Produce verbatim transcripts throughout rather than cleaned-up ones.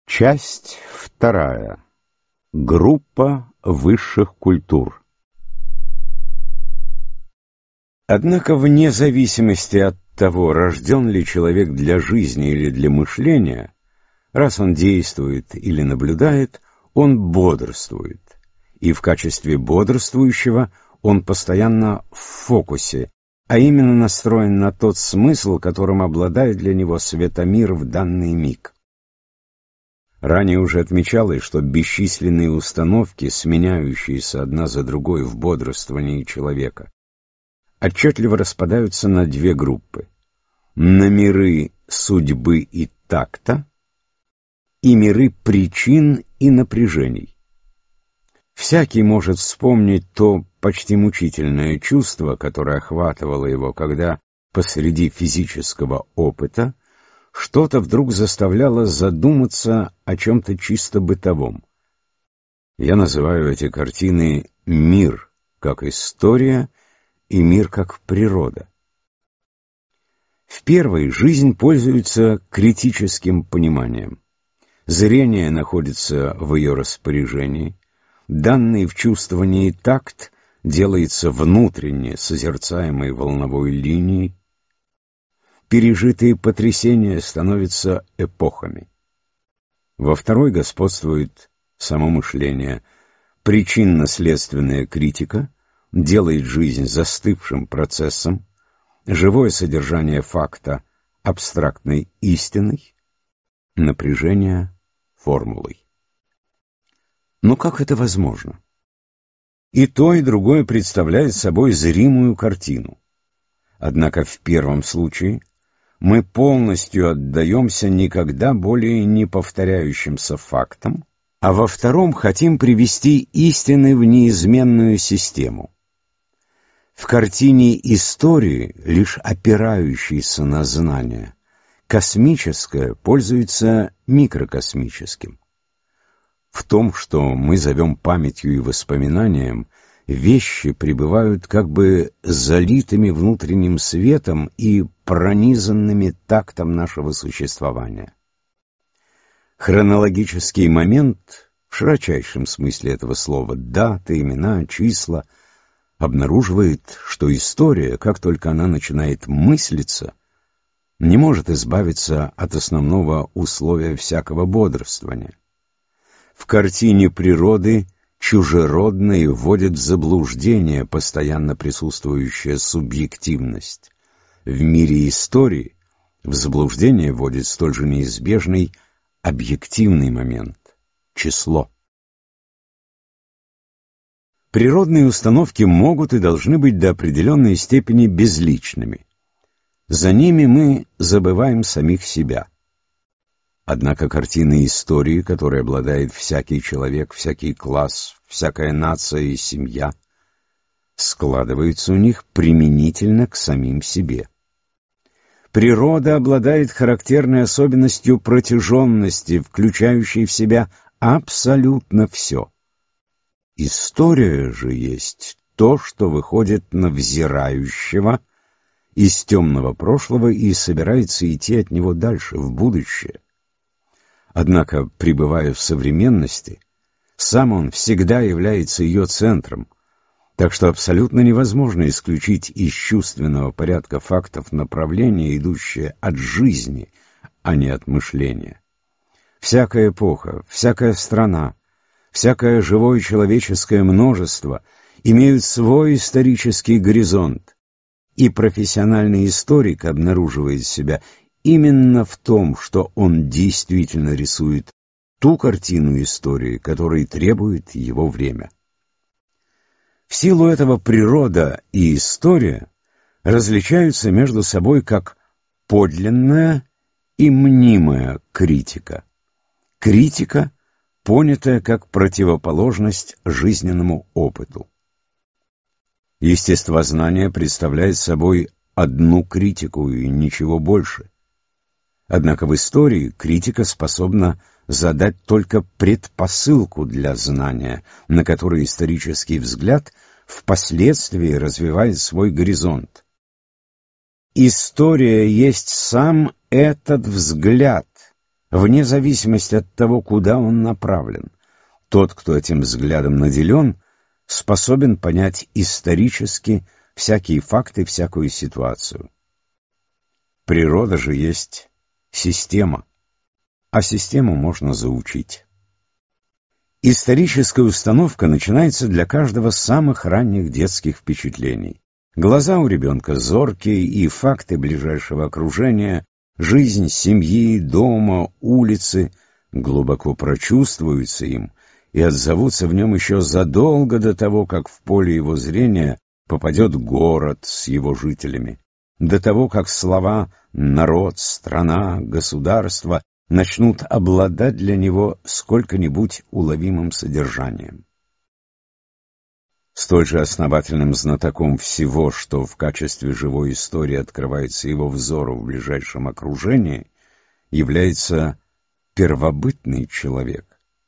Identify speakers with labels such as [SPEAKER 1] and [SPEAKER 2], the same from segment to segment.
[SPEAKER 1] Часть вторая. Группа высших культур. Однако, вне зависимости от того, рожден ли человек для жизни или для мышления, раз он действует или наблюдает, он бодрствует. И в качестве бодрствующего он постоянно в фокусе, а именно настроен на тот смысл, которым обладает для него светомир в данный миг. Ранее уже отмечалось, что бесчисленные установки, сменяющиеся одна за другой в бодрствовании человека, отчетливо распадаются на две группы: на миры судьбы и такта и миры причин и напряжений. Всякий может вспомнить то почти мучительное чувство, которое охватывало его, когда посреди физического опыта что-то вдруг заставляло задуматься о чем-то чисто бытовом. Я называю эти картины «мир как история» и «мир как природа». В первой жизнь пользуется критическим пониманием. Зрение находится в ее распоряжении, данный в чувствовании такт делается внутренне созерцаемой волновой линией, пережитые потрясения становятся эпохами. Во второй господствует само мышление. Причинно-следственная критика делает жизнь застывшим процессом, живое содержание факта абстрактной истиной, напряжение формулой. Но как это возможно? И то, и другое представляет собой зримую картину. Однако в первом случае мы полностью отдаемся никогда более не повторяющимся фактам, а во втором хотим привести истины в неизменную систему. В картине истории, лишь опирающейся на знания, космическое пользуется микрокосмическим. В том, что мы зовем памятью и воспоминанием, вещи пребывают как бы залитыми внутренним светом и пронизанными тактом нашего существования. Хронологический момент, в широчайшем смысле этого слова, даты, имена, числа, обнаруживает, что история, как только она начинает мыслиться, не может избавиться от основного условия всякого бодрствования. В картине природы чужеродные вводят в заблуждение постоянно присутствующая субъективность. В мире истории в заблуждение вводит столь же неизбежный объективный момент — число. Природные установки могут и должны быть до определенной степени безличными. За ними мы забываем самих себя. Однако картины истории, которой обладает всякий человек, всякий класс, всякая нация и семья, складываются у них применительно к самим себе. Природа обладает характерной особенностью протяженности, включающей в себя абсолютно все. История же есть то, что выходит на взирающего из темного прошлого и собирается идти от него дальше, в будущее. Однако, пребывая в современности, сам он всегда является ее центром, так что абсолютно невозможно исключить из чувственного порядка фактов направление, идущее от жизни, а не от мышления. Всякая эпоха, всякая страна, всякое живое человеческое множество имеют свой исторический горизонт, и профессиональный историк обнаруживает себя именно в том, что он действительно рисует ту картину истории, которой требует его время. В силу этого природа и история различаются между собой как подлинная и мнимая критика. Критика, понятая как противоположность жизненному опыту. Естествознание представляет собой одну критику и ничего больше. Однако в истории критика способна задать только предпосылку для знания, на которой исторический взгляд впоследствии развивает свой горизонт. История есть сам этот взгляд, вне зависимости от того, куда он направлен. Тот, кто этим взглядом наделен, способен понять исторически всякие факты, всякую ситуацию. Природа же есть система, а систему можно заучить. Историческая установка начинается для каждого с самых ранних детских впечатлений. Глаза у ребенка зоркие, и факты ближайшего окружения, жизнь семьи, дома, улицы глубоко прочувствуются им и отзовутся в нем еще задолго до того, как в поле его зрения попадет город с его жителями, до того, как слова «народ», «страна», «государство» начнут обладать для него сколько-нибудь уловимым содержанием. Столь же основательным знатоком всего, что в качестве живой истории открывается его взору в ближайшем окружении, является первобытный человек.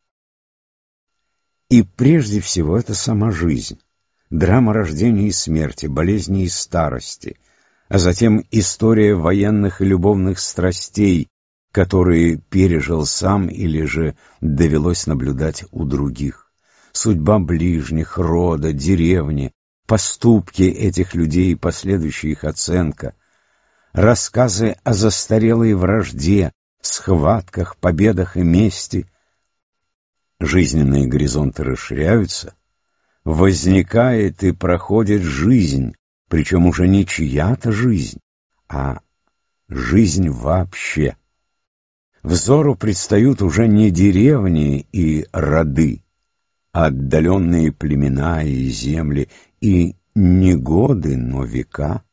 [SPEAKER 1] И прежде всего это сама жизнь, драма рождения и смерти, болезни и старости, а затем история военных и любовных страстей, которые пережил сам или же довелось наблюдать у других. Судьба ближних, рода, деревни, поступки этих людей и последующая их оценка, рассказы о застарелой вражде, схватках, победах и мести. Жизненные горизонты расширяются, возникает и проходит жизнь, причем уже не чья-то жизнь, а жизнь вообще. Взору предстают уже не деревни и роды, а отдаленные племена и земли, и не годы, но века.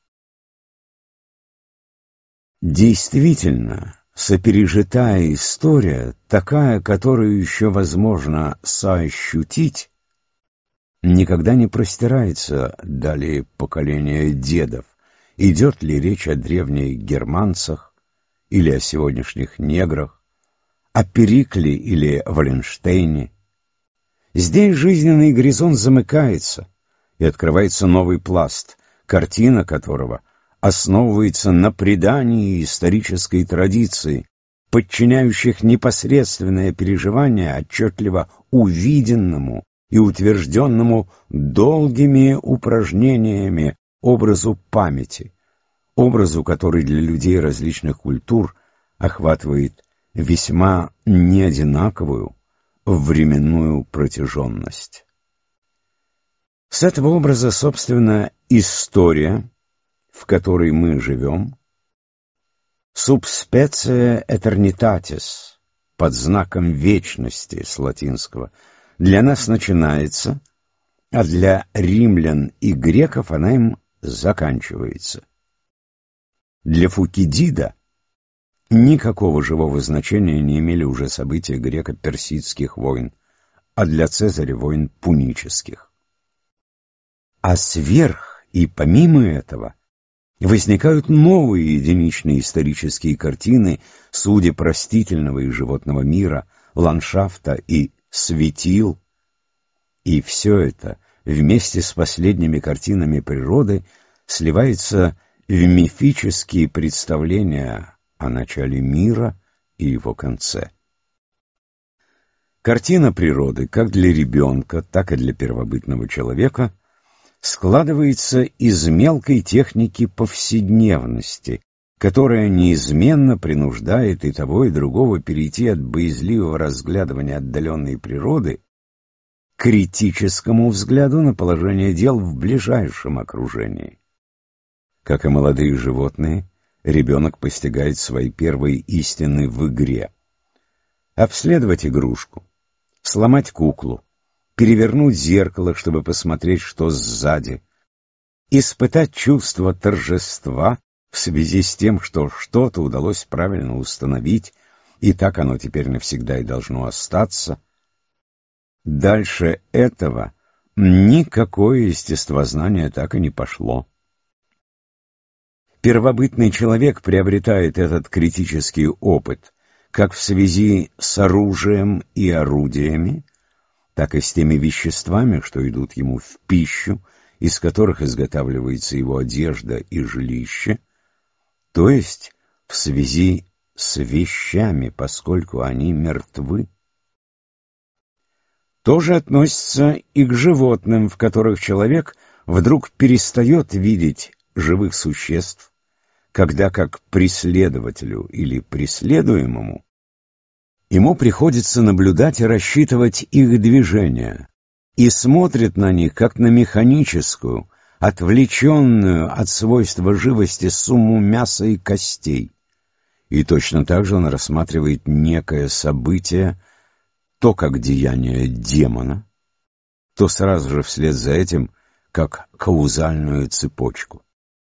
[SPEAKER 1] Действительно, сопережитая история, такая, которую еще возможно соощутить, никогда не простирается далее поколения дедов, идет ли речь о древних германцах, или о сегодняшних неграх, о Перикле или Валенштейне. Здесь жизненный горизонт замыкается, и открывается новый пласт, картина которого основывается на предании исторической традиции, подчиняющих непосредственное переживание отчетливо увиденному и утвержденному долгими упражнениями образу памяти, образу, который для людей различных культур охватывает весьма неодинаковую временную протяженность. С этого образа, собственно, история, в которой мы живем, sub specie eternitatis, под знаком вечности с латинского, для нас начинается, а для римлян и греков она им заканчивается. Для Фукидида никакого живого значения не имели уже события греко-персидских войн, а для Цезаря войн пунических. А сверх и помимо этого возникают новые единичные исторические картины, судеб растительного и животного мира, ландшафта и светил, и все это вместе с последними картинами природы сливается в мифические представления о начале мира и его конце. Картина природы, как для ребенка, так и для первобытного человека, складывается из мелкой техники повседневности, которая неизменно принуждает и того, и другого перейти от боязливого разглядывания отдаленной природы к критическому взгляду на положение дел в ближайшем окружении. Как и молодые животные, ребенок постигает свои первые истины в игре. Обследовать игрушку, сломать куклу, перевернуть зеркало, чтобы посмотреть, что сзади, испытать чувство торжества в связи с тем, что что-то удалось правильно установить, и так оно теперь навсегда и должно остаться. Дальше этого никакое естествознание так и не пошло. Первобытный человек приобретает этот критический опыт как в связи с оружием и орудиями, так и с теми веществами, что идут ему в пищу, из которых изготавливается его одежда и жилище, то есть в связи с вещами, поскольку они мертвы. То же относится и к животным, в которых человек вдруг перестает видеть живых существ, когда как преследователю или преследуемому ему приходится наблюдать и рассчитывать их движения, и смотрит на них как на механическую, отвлеченную от свойства живости сумму мяса и костей. И точно так же он рассматривает некое событие, то как деяние демона, то сразу же вслед за этим как каузальную цепочку.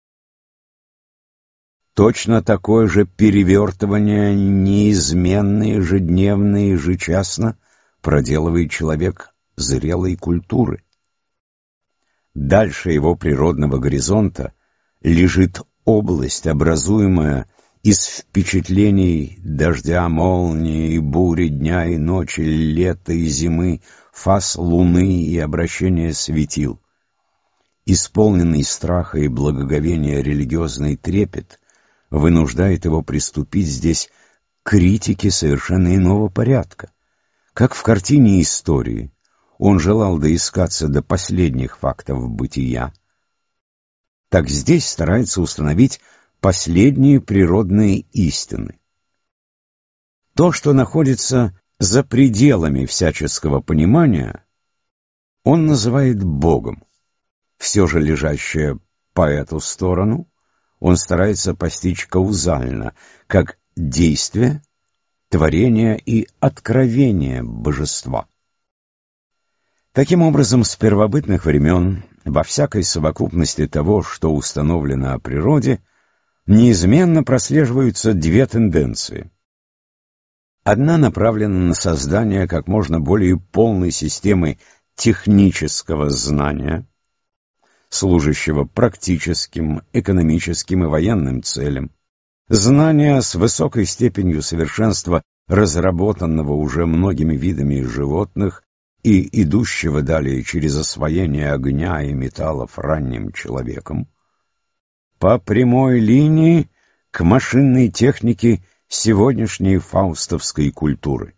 [SPEAKER 1] Точно такое же перевертывание неизменно, ежедневно и ежечасно проделывает человек зрелой культуры. Дальше его природного горизонта лежит область, образуемая из впечатлений дождя, молнии и бури, дня и ночи, лета и зимы, фаз луны и обращения светил. Исполненный страха и благоговения религиозный трепет вынуждает его приступить здесь к критике совершенно иного порядка. Как в картине истории он желал доискаться до последних фактов бытия, так здесь старается установить последние природные истины. То, что находится за пределами всяческого понимания, он называет Богом. Все же лежащее по эту сторону он старается постичь каузально, как действие, творение и откровение божества. Таким образом, с первобытных времен, во всякой совокупности того, что установлено о природе, неизменно прослеживаются две тенденции. Одна направлена на создание как можно более полной системы технического знания, служащего практическим, экономическим и военным целям, знания с высокой степенью совершенства, разработанного уже многими видами животных и идущего далее через освоение огня и металлов ранним человеком, по прямой линии к машинной технике сегодняшней фаустовской культуры.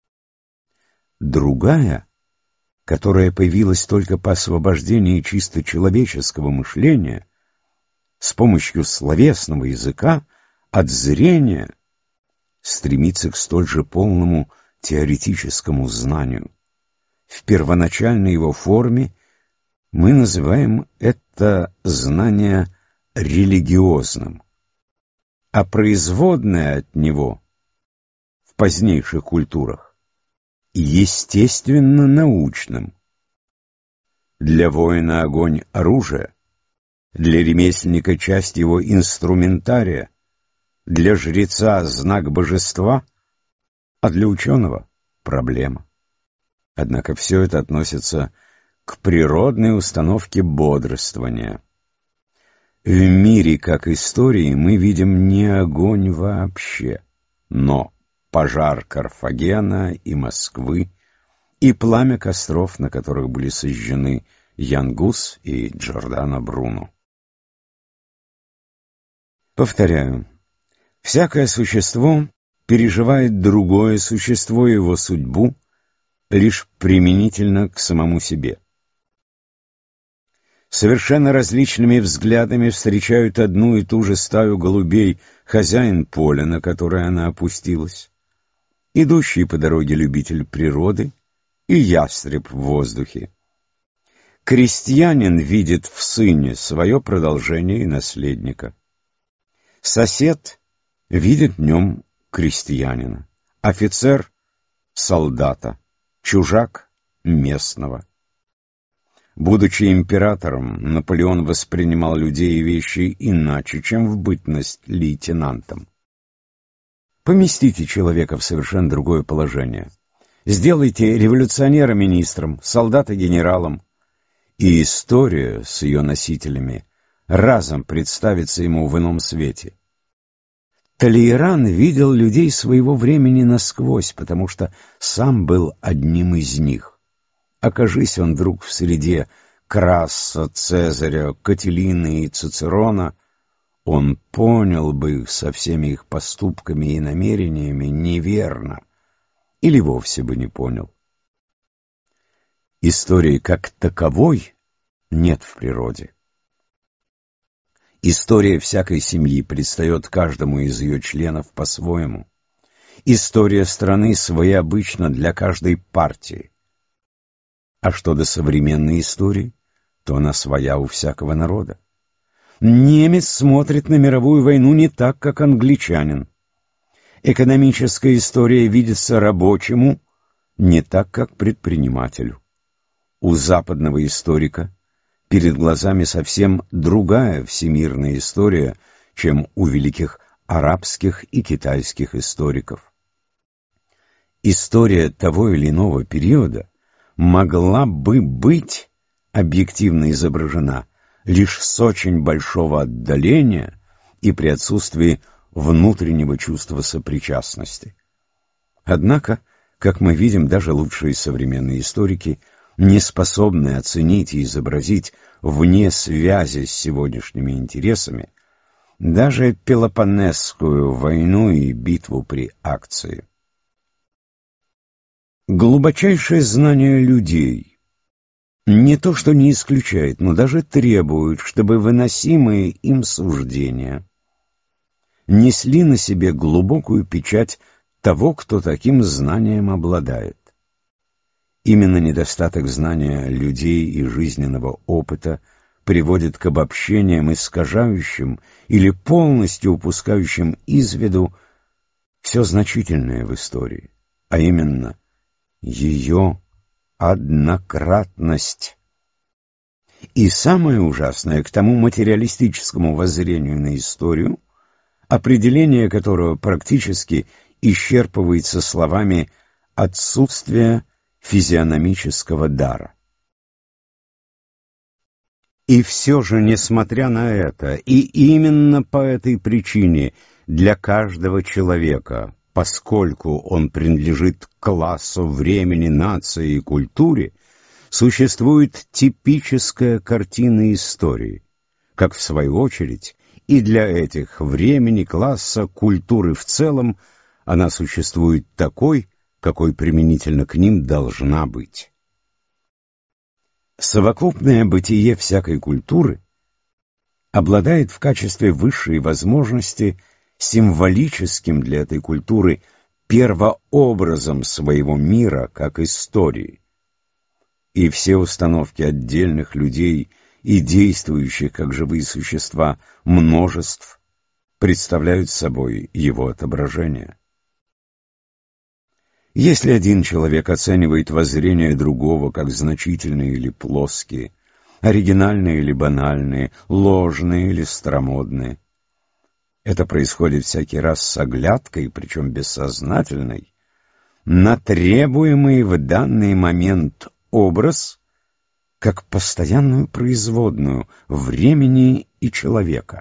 [SPEAKER 1] Другая, которая появилась только по освобождении чисто человеческого мышления, с помощью словесного языка, от зрения, стремится к столь же полному теоретическому знанию. В первоначальной его форме мы называем это знание религиозным, а производное от него в позднейших культурах естественно-научным. Для воина огонь — оружие, для ремесленника — часть его инструментария, для жреца — знак божества, а для ученого — проблема. Однако все это относится к природной установке бодрствования. В мире, как истории, мы видим не огонь вообще, но пожар Карфагена и Москвы и пламя костров, на которых были сожжены Ян Гус и Джордано Бруно. Повторяю, всякое существо переживает другое существо и его судьбу лишь применительно к самому себе. Совершенно различными взглядами встречают одну и ту же стаю голубей хозяин поля, на которое она опустилась, идущий по дороге любитель природы и ястреб в воздухе. Крестьянин видит в сыне свое продолжение и наследника. Сосед видит в нем крестьянина, офицер — солдата, чужак — местного. Будучи императором, Наполеон воспринимал людей и вещи иначе, чем в бытность лейтенантом. Поместите человека в совершенно другое положение. Сделайте революционера министром, солдата генералом, и история с ее носителями разом представится ему в ином свете. Толейран видел людей своего времени насквозь, потому что сам был одним из них. Окажись он вдруг в среде Краса, Цезаря, Катилины и Цицерона, он понял бы их со всеми их поступками и намерениями неверно, или вовсе бы не понял. Истории как таковой нет в природе. История всякой семьи предстает каждому из ее членов по-своему. История страны своеобычна для каждой партии. А что до современной истории, то она своя у всякого народа. Немец смотрит на мировую войну не так, как англичанин. Экономическая история видится рабочему не так, как предпринимателю. У западного историка перед глазами совсем другая всемирная история, чем у великих арабских и китайских историков. История того или иного периода могла бы быть объективно изображена лишь с очень большого отдаления и при отсутствии внутреннего чувства сопричастности. Однако, как мы видим, даже лучшие современные историки не способны оценить и изобразить вне связи с сегодняшними интересами даже Пелопоннесскую войну и битву при Акции. Глубочайшее знание людей не то что не исключает, но даже требует, чтобы выносимые им суждения несли на себе глубокую печать того, кто таким знанием обладает. Именно недостаток знания людей и жизненного опыта приводит к обобщениям, искажающим или полностью упускающим из виду все значительное в истории, а именно ее однократность. И самое ужасное к тому материалистическому воззрению на историю, определение которого практически исчерпывается словами «отсутствие физиономического дара». И все же, несмотря на это, и именно по этой причине для каждого человека, поскольку он принадлежит к классу, времени, нации и культуре, существует типическая картина истории, как в свою очередь и для этих времени, класса, культуры в целом она существует такой, какой применительно к ним должна быть. Совокупное бытие всякой культуры обладает в качестве высшей возможности символическим для этой культуры первообразом своего мира, как истории. И все установки отдельных людей и действующих, как живые существа, множеств представляют собой его отображение. Если один человек оценивает воззрения другого как значительные или плоские, оригинальные или банальные, ложные или старомодные, это происходит всякий раз с оглядкой, причем бессознательной, на требуемый в данный момент образ как постоянную производную времени и человека.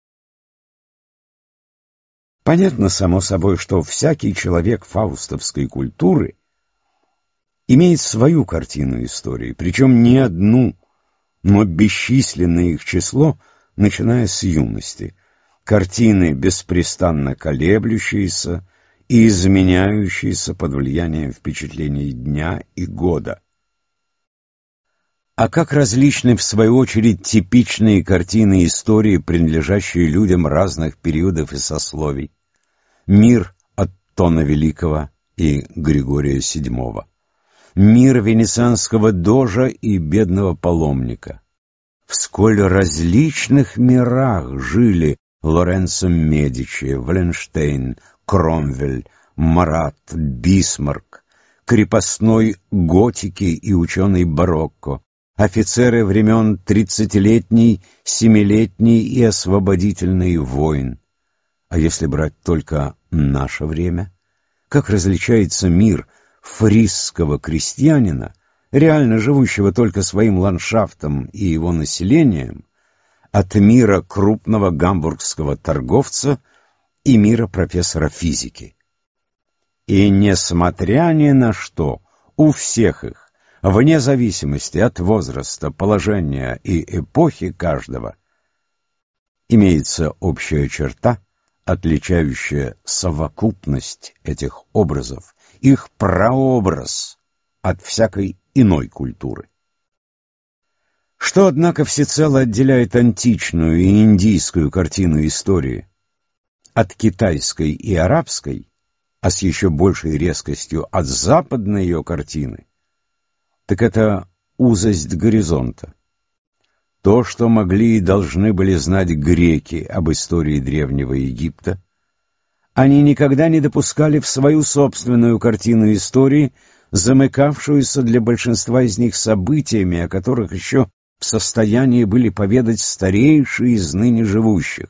[SPEAKER 1] Понятно, само собой, что всякий человек фаустовской культуры имеет свою картину истории, причем не одну, но бесчисленное их число, начиная с юности. Картины, беспрестанно колеблющиеся и изменяющиеся под влиянием впечатлений дня и года. А как различны, в свою очередь, типичные картины истории, принадлежащие людям разных периодов и сословий. Мир Оттона Великого и Григория Седьмого. Мир венецианского дожа и бедного паломника. В сколь различных мирах жили Лоренцо Медичи, Валенштейн, Кромвель, Марат, Бисмарк, крепостной готики и ученый барокко, офицеры времен тридцатилетней, семилетней и освободительной войн. А если брать только наше время, как различается мир фрисского крестьянина, реально живущего только своим ландшафтом и его населением, от мира крупного гамбургского торговца и мира профессора физики. И несмотря ни на что, у всех их, вне зависимости от возраста, положения и эпохи каждого, имеется общая черта, отличающая совокупность этих образов, их прообраз от всякой иной культуры. Что, однако, всецело отделяет античную и индийскую картину истории от китайской и арабской, а с еще большей резкостью от западной ее картины, так это узость горизонта. То, что могли и должны были знать греки об истории Древнего Египта, они никогда не допускали в свою собственную картину истории, замыкавшуюся для большинства из них событиями, о которых еще в состоянии были поведать старейшие из ныне живущих.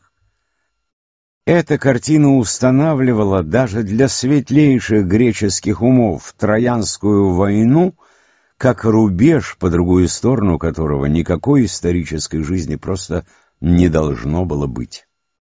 [SPEAKER 1] Эта картина устанавливала даже для светлейших греческих умов Троянскую войну как рубеж, по другую сторону которого никакой исторической жизни просто не должно было быть.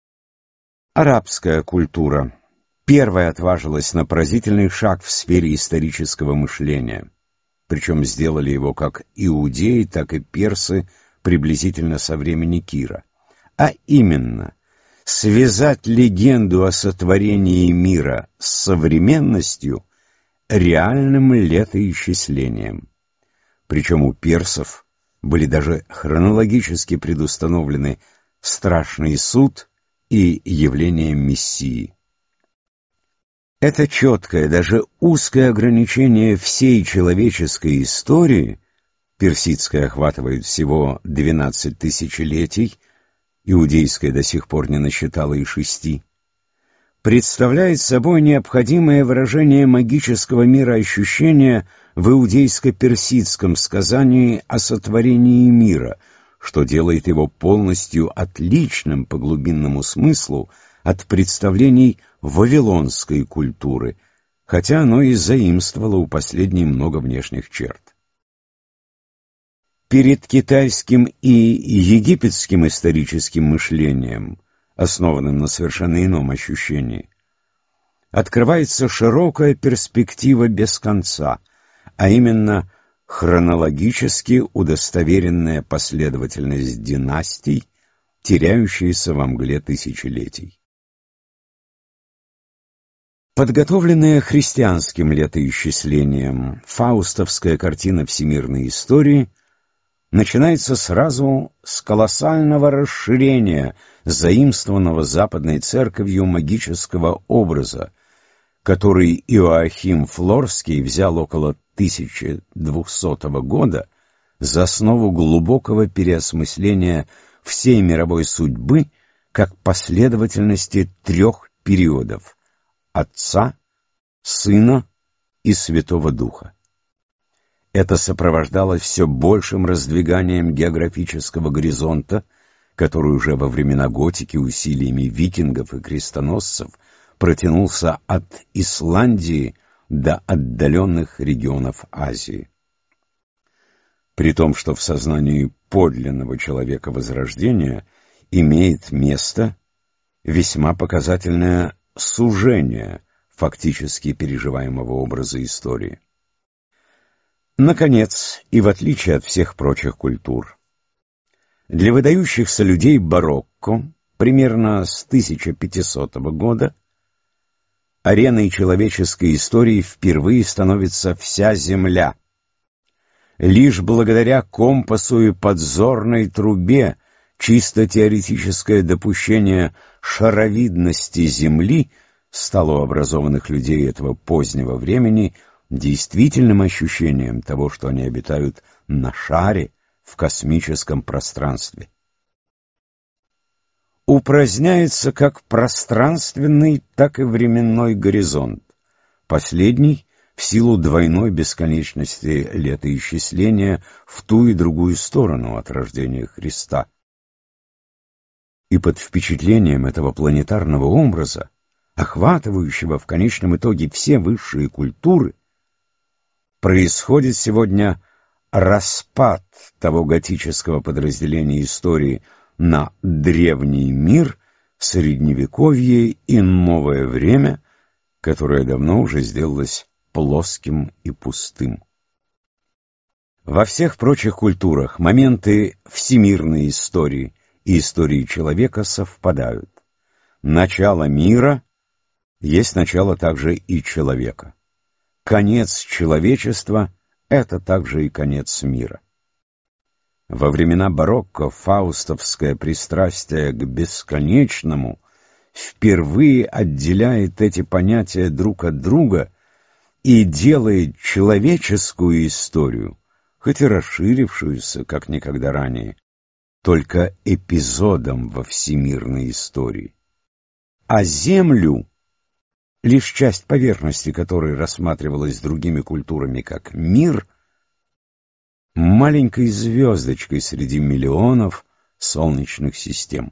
[SPEAKER 1] Арабская культура первая отважилась на поразительный шаг в сфере исторического мышления, причем сделали его как иудеи, так и персы приблизительно со времени Кира, а именно связать легенду о сотворении мира с современностью, реальным летоисчислением. Причем у персов были даже хронологически предустановлены страшный суд и явление Мессии. Это четкое, даже узкое ограничение всей человеческой истории, персидская охватывает всего двенадцать тысячелетий, иудейская до сих пор не насчитала и шести, представляет собой необходимое выражение магического мира ощущения в иудейско-персидском сказании о сотворении мира, что делает его полностью отличным по глубинному смыслу от представлений вавилонской культуры, хотя оно и заимствовало у последней много внешних черт. Перед китайским и египетским историческим мышлением, основанным на совершенно ином ощущении, открывается широкая перспектива без конца, а именно хронологически удостоверенная последовательность династий, теряющаяся во мгле тысячелетий. Подготовленная христианским летоисчислением фаустовская картина всемирной истории начинается сразу с колоссального расширения заимствованного Западной Церковью магического образа, который Иоахим Флорский взял около тысяча двухсотого года за основу глубокого переосмысления всей мировой судьбы как последовательности трех периодов — Отца, Сына и Святого Духа. Это сопровождалось все большим раздвиганием географического горизонта, который уже во времена готики усилиями викингов и крестоносцев протянулся от Исландии до отдаленных регионов Азии. При том, что в сознании подлинного человека Возрождения имеет место весьма показательное сужение фактически переживаемого образа истории. Наконец, и в отличие от всех прочих культур, для выдающихся людей барокко примерно с тысяча пятисотого года ареной человеческой истории впервые становится вся Земля. Лишь благодаря компасу и подзорной трубе чисто теоретическое допущение шаровидности Земли стало у образованных людей этого позднего времени действительным ощущением того, что они обитают на шаре в космическом пространстве. Упраздняется как пространственный, так и временной горизонт. Последний в силу двойной бесконечности летоисчисления в ту и другую сторону от рождения Христа. И под впечатлением этого планетарного образа, охватывающего в конечном итоге все высшие культуры, происходит сегодня распад того готического подразделения истории на древний мир, средневековье и новое время, которое давно уже сделалось плоским и пустым. Во всех прочих культурах моменты всемирной истории и истории человека совпадают. Начало мира есть начало также и человека. Конец человечества — это также и конец мира. Во времена барокко фаустовское пристрастие к бесконечному впервые отделяет эти понятия друг от друга и делает человеческую историю, хоть и расширившуюся, как никогда ранее, только эпизодом во всемирной истории. А Землю, лишь часть поверхности которой рассматривалась другими культурами как мир, маленькой звездочкой среди миллионов солнечных систем.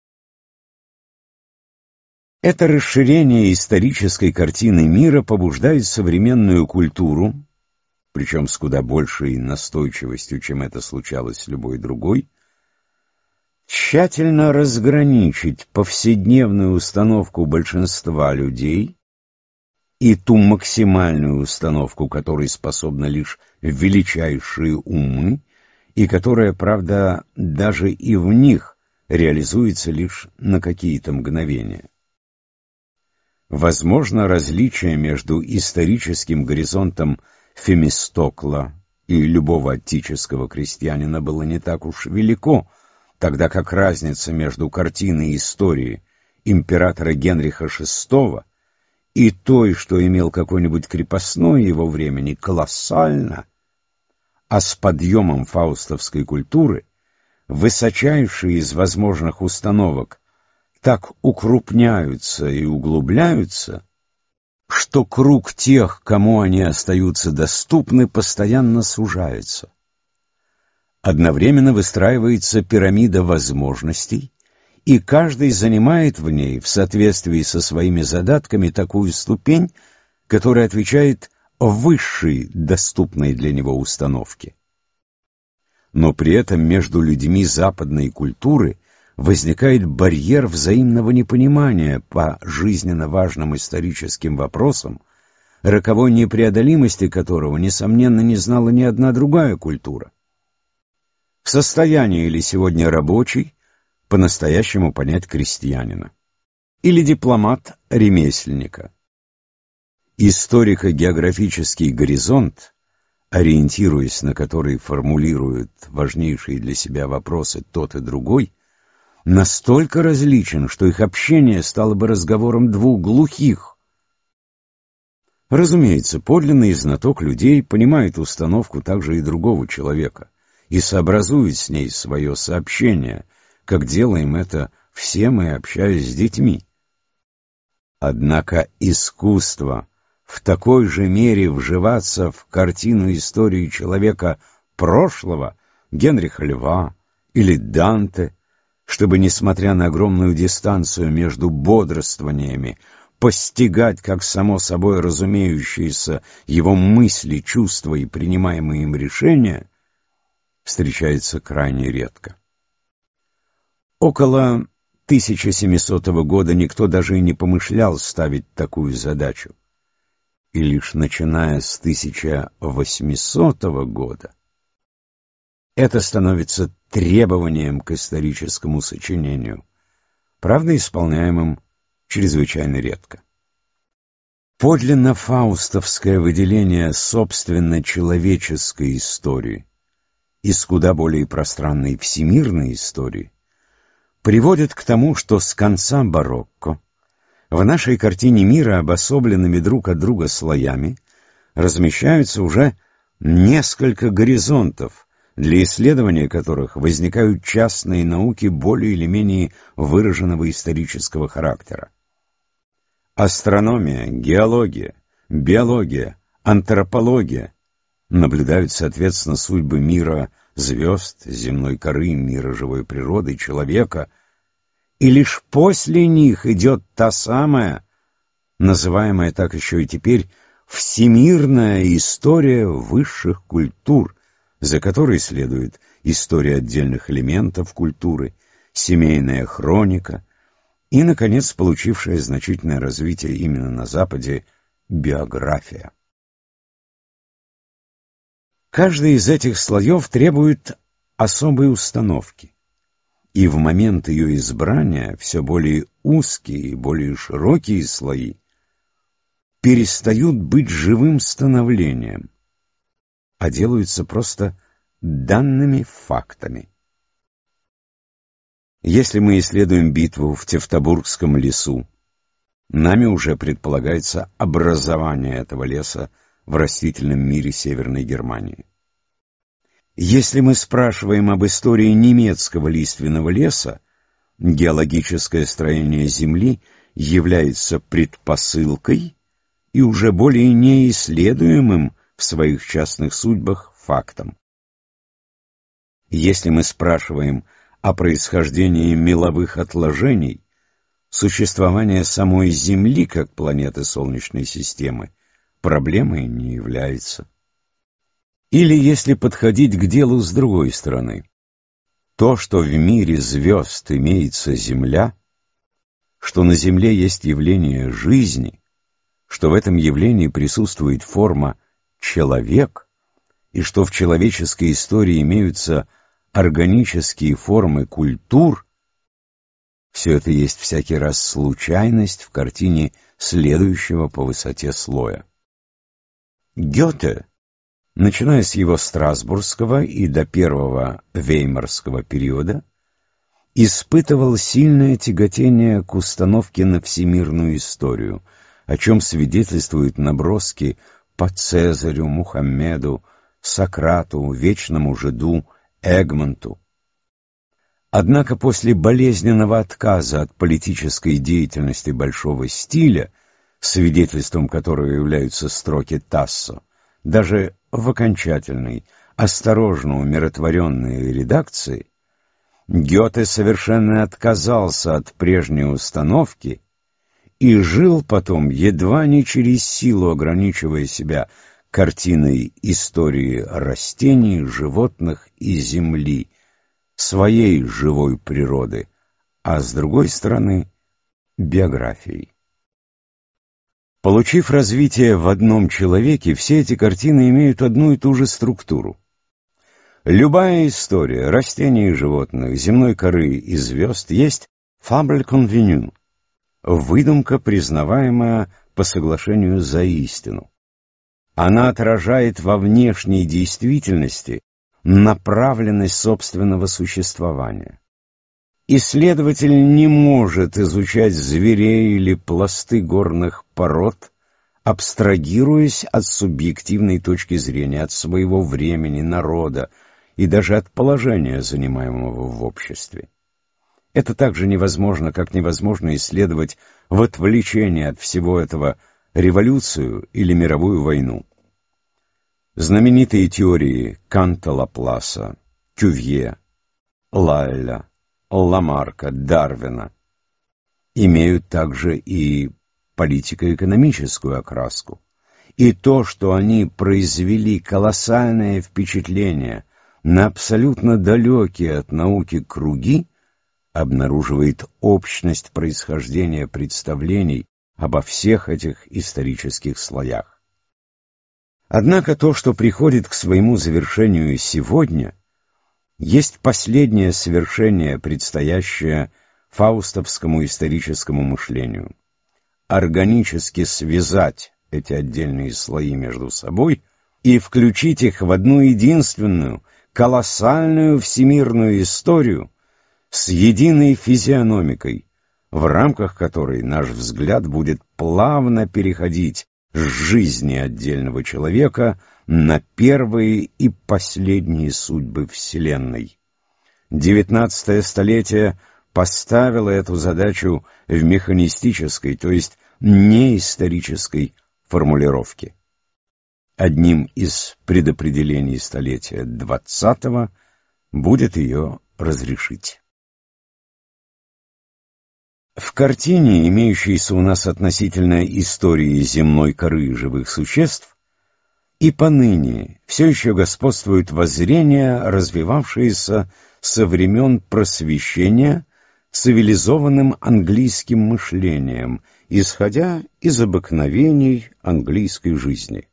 [SPEAKER 1] Это расширение исторической картины мира побуждает современную культуру, причем с куда большей настойчивостью, чем это случалось с любой другой, тщательно разграничить повседневную установку большинства людей и ту максимальную установку, которой способны лишь величайшие умы, и которая, правда, даже и в них реализуется лишь на какие-то мгновения. Возможно, различие между историческим горизонтом Фемистокла и любого аттического крестьянина было не так уж велико, тогда как разница между картиной истории императора Генриха шестого и той, что имел какой-нибудь крепостной его времени, колоссальна, а с подъемом фаустовской культуры высочайшие из возможных установок так укрупняются и углубляются, что круг тех, кому они остаются доступны, постоянно сужается. Одновременно выстраивается пирамида возможностей, и каждый занимает в ней, в соответствии со своими задатками, такую ступень, которая отвечает высшей доступной для него установке. Но при этом между людьми западной культуры возникает барьер взаимного непонимания по жизненно важным историческим вопросам, роковой непреодолимости которого, несомненно, не знала ни одна другая культура. В состоянии ли сегодня рабочий по-настоящему понять крестьянина? Или дипломат ремесленника? Историко-географический горизонт, ориентируясь на который формулируют важнейшие для себя вопросы тот и другой, настолько различен, что их общение стало бы разговором двух глухих. Разумеется, подлинный знаток людей понимает установку также и другого человека и сообразует с ней свое сообщение, как делаем это все мы, общаясь с детьми. Однако искусство в такой же мере вживаться в картину истории человека прошлого, Генриха Льва или Данте, чтобы, несмотря на огромную дистанцию между бодрствованиями, постигать, как само собой разумеющиеся, его мысли, чувства и принимаемые им решения, встречается крайне редко. Около тысяча семисотого года никто даже и не помышлял ставить такую задачу. И лишь начиная с тысяча восьмисотого года это становится требованием к историческому сочинению, правда, исполняемым чрезвычайно редко. Подлинно фаустовское выделение собственно человеческой истории из куда более пространной всемирной истории приводит к тому, что с конца барокко в нашей картине мира, обособленными друг от друга слоями, размещаются уже несколько горизонтов, для исследования которых возникают частные науки более или менее выраженного исторического характера. Астрономия, геология, биология, антропология наблюдают, соответственно, судьбы мира звезд, земной коры, мира живой природы, человека, и лишь после них идет та самая, называемая так еще и теперь, всемирная история высших культур, за которой следует история отдельных элементов культуры, семейная хроника и, наконец, получившая значительное развитие именно на Западе, биография. Каждый из этих слоев требует особой установки. и в момент ее избрания все более узкие и более широкие слои перестают быть живым становлением, а делаются просто данными фактами. Если мы исследуем битву в Тевтобургском лесу, нами уже предполагается образование этого леса в растительном мире Северной Германии. Если мы спрашиваем об истории немецкого лиственного леса, геологическое строение Земли является предпосылкой и уже более неисследуемым в своих частных судьбах фактом. Если мы спрашиваем о происхождении меловых отложений, существование самой Земли как планеты Солнечной системы проблемой не является. Или если подходить к делу с другой стороны, то, что в мире звезд имеется Земля, что на Земле есть явление жизни, что в этом явлении присутствует форма «человек», и что в человеческой истории имеются органические формы культур, все это есть всякий раз случайность в картине следующего по высоте слоя. Гёте, начиная с его страсбургского и до первого веймарского периода, испытывал сильное тяготение к установке на всемирную историю, о чем свидетельствуют наброски по Цезарю, Мухаммеду, Сократу, Вечному Жиду, Эгмонту. Однако после болезненного отказа от политической деятельности большого стиля, свидетельством которого являются строки Тассо, даже в окончательной, осторожно умиротворенной редакции, Гёте совершенно отказался от прежней установки и жил потом, едва не через силу ограничивая себя картиной истории растений, животных и земли, своей живой природы, а с другой стороны — биографией. Получив развитие в одном человеке, все эти картины имеют одну и ту же структуру. Любая история растений и животных, земной коры и звезд есть fable convenue, выдумка, признаваемая по соглашению за истину. Она отражает во внешней действительности направленность собственного существования. Исследователь не может изучать зверей или пласты горных пород, абстрагируясь от субъективной точки зрения, от своего времени, народа и даже от положения, занимаемого в обществе. Это так же невозможно, как невозможно исследовать в отвлечении от всего этого революцию или мировую войну. Знаменитые теории Канта, Лапласа, Кювье, Лайля, Ламарка, Дарвина имеют также и политико-экономическую окраску. И то, что они произвели колоссальное впечатление на абсолютно далекие от науки круги, обнаруживает общность происхождения представлений обо всех этих исторических слоях. Однако то, что приходит к своему завершению сегодня, есть последнее совершение, предстоящее фаустовскому историческому мышлению. Органически связать эти отдельные слои между собой и включить их в одну единственную, колоссальную всемирную историю с единой физиономикой, в рамках которой наш взгляд будет плавно переходить с жизни отдельного человека на первые и последние судьбы Вселенной. Девятнадцатое столетие поставило эту задачу в механистической, то есть неисторической формулировке. Одним из предопределений столетия двадцатого будет ее разрешить. В картине, имеющейся у нас относительно истории земной коры живых существ, и поныне все еще господствует воззрение, развивавшееся со времен Просвещения цивилизованным английским мышлением, исходя из обыкновений английской жизни.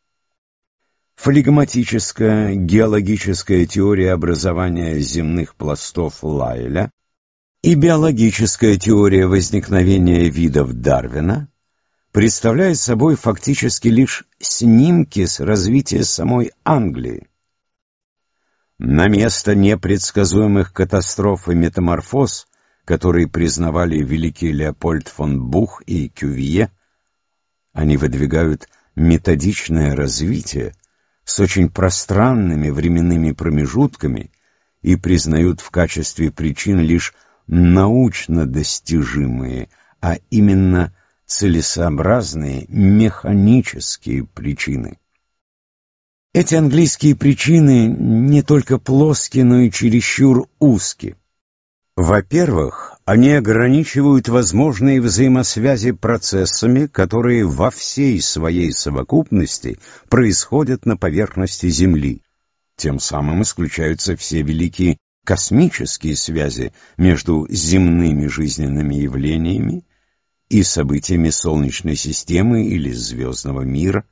[SPEAKER 1] Флегматическая геологическая теория образования земных пластов Лайля И биологическая теория возникновения видов Дарвина представляет собой фактически лишь снимки с развития самой Англии. На место непредсказуемых катастроф и метаморфоз, которые признавали великий Леопольд фон Бух и Кювье, они выдвигают методичное развитие с очень пространными временными промежутками и признают в качестве причин лишь научно достижимые, а именно целесообразные механические причины. Эти английские причины не только плоские, но и чересчур узкие. Во-первых, они ограничивают возможные взаимосвязи процессами, которые во всей своей совокупности происходят на поверхности Земли. Тем самым исключаются все великие космические связи между земными жизненными явлениями и событиями Солнечной системы или звездного мира.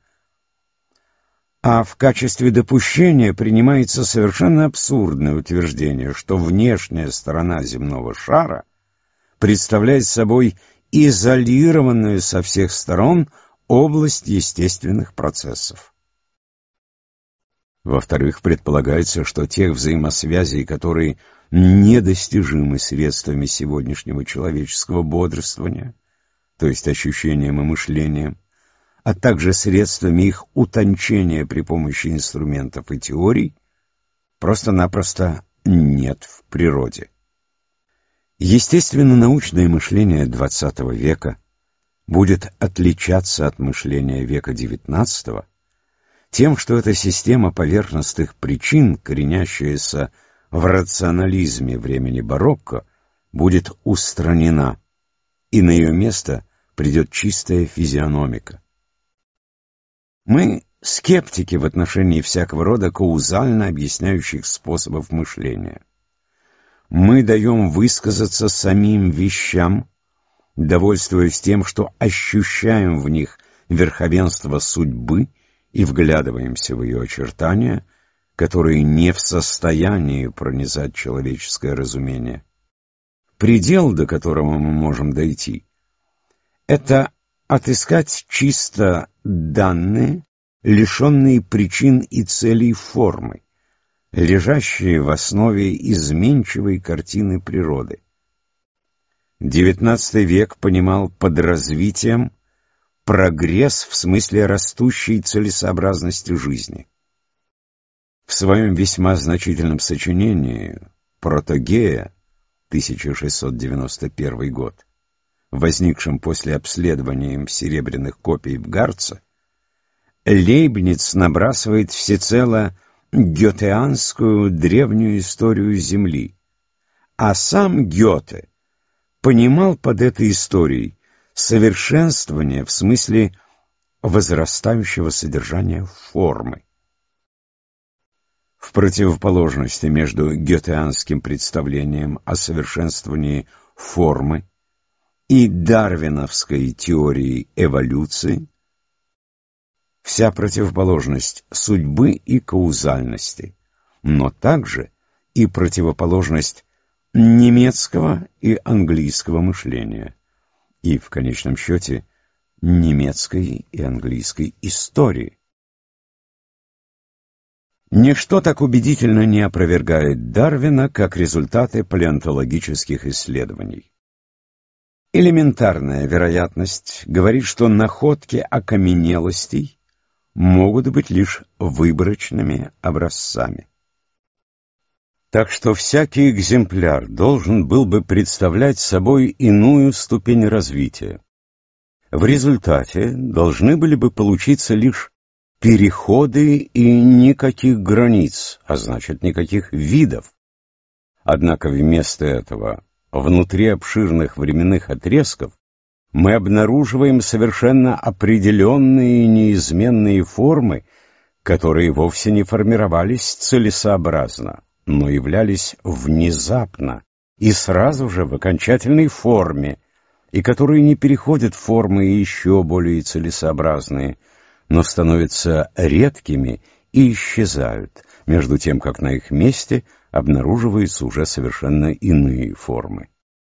[SPEAKER 1] А в качестве допущения принимается совершенно абсурдное утверждение, что внешняя сторона земного шара представляет собой изолированную со всех сторон область естественных процессов. Во-вторых, предполагается, что тех взаимосвязей, которые недостижимы средствами сегодняшнего человеческого бодрствования, то есть ощущением и мышлением, а также средствами их утончения при помощи инструментов и теорий, просто-напросто нет в природе. Естественно-научное мышление двадцатого века будет отличаться от мышления века девятнадцатого тем, что эта система поверхностных причин, коренящаяся в рационализме времени барокко, будет устранена, и на ее место придет чистая физиономика. Мы скептики в отношении всякого рода каузально объясняющих способов мышления. Мы даем высказаться самим вещам, довольствуясь тем, что ощущаем в них верховенство судьбы и вглядываемся в ее очертания, которые не в состоянии пронизать человеческое разумение. Предел, до которого мы можем дойти, это отыскать чисто данные, лишенные причин и целей формы, лежащие в основе изменчивой картины природы. девятнадцатый век понимал под развитием прогресс в смысле растущей целесообразности жизни. В своем весьма значительном сочинении «Протогея» тысяча шестьсот девяносто первый год, возникшем после обследования им серебряных копий в Гарце, Лейбниц набрасывает всецело гётеанскую древнюю историю Земли, а сам Гёте понимал под этой историей совершенствование в смысле возрастающего содержания формы. В противоположности между гётеанским представлением о совершенствовании формы и дарвиновской теорией эволюции, вся противоположность судьбы и каузальности, но также и противоположность немецкого и английского мышления, и, в конечном счете, немецкой и английской истории. Ничто так убедительно не опровергает Дарвина, как результаты палеонтологических исследований. Элементарная вероятность говорит, что находки окаменелостей могут быть лишь выборочными образцами. Так что всякий экземпляр должен был бы представлять собой иную ступень развития. В результате должны были бы получиться лишь переходы и никаких границ, а значит никаких видов. Однако вместо этого, внутри обширных временных отрезков, мы обнаруживаем совершенно определенные и неизменные формы, которые вовсе не формировались целесообразно, но являлись внезапно и сразу же в окончательной форме, и которые не переходят в формы еще более целесообразные, но становятся редкими и исчезают, между тем, как на их месте обнаруживаются уже совершенно иные формы.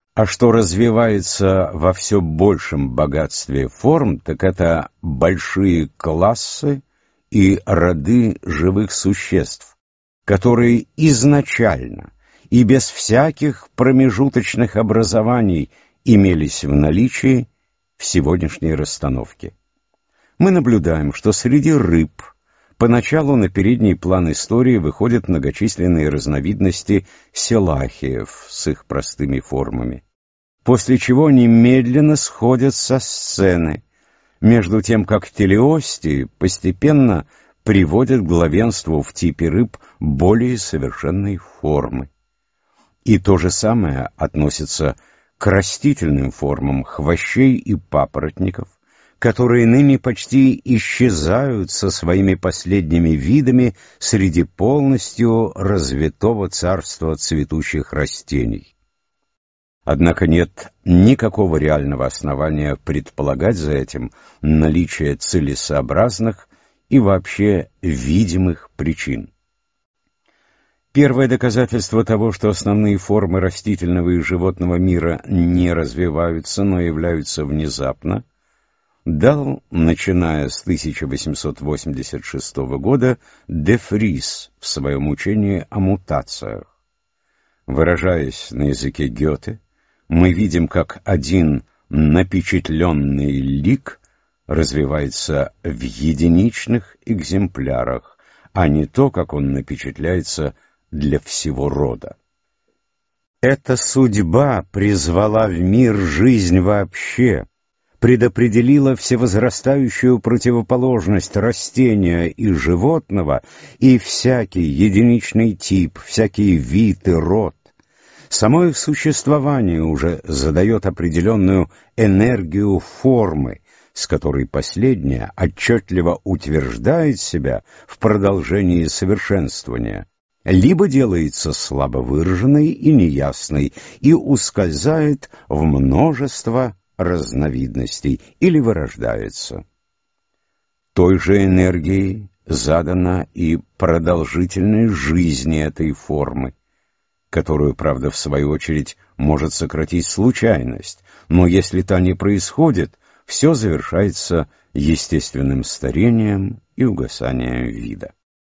[SPEAKER 1] А что развивается во все большем богатстве форм, так это большие классы и роды живых существ, которые изначально и без всяких промежуточных образований имелись в наличии в сегодняшней расстановке. Мы наблюдаем, что среди рыб поначалу на передний план истории выходят многочисленные разновидности селахиев с их простыми формами, после чего они медленно сходят со сцены, между тем как телеости постепенно приводят к главенству в типе рыб более совершенной формы. И то же самое относится к растительным формам хвощей и папоротников, которые ныне почти исчезают со своими последними видами среди полностью развитого царства цветущих растений. Однако нет никакого реального основания предполагать за этим наличие целесообразных и вообще видимых причин. Первое доказательство того, что основные формы растительного и животного мира не развиваются, но являются внезапно, дал, начиная с тысяча восемьсот восемьдесят шестого года, де Фрис в своем учении о мутациях. Выражаясь на языке Гёте, мы видим, как один напечатленный лик развивается в единичных экземплярах, а не то, как он напечатляется для всего рода. Эта судьба призвала в мир жизнь вообще, предопределила всевозрастающую противоположность растения и животного, и всякий единичный тип, всякий вид и род. Само их существование уже задает определенную энергию формы, с которой последняя отчетливо утверждает себя в продолжении совершенствования, либо делается слабо выраженной и неясной и ускользает в множество разновидностей или вырождается. Той же энергией задана и продолжительность жизни этой формы, которую, правда, в свою очередь, может сократить случайность, но если та не происходит, все завершается естественным старением и угасанием вида.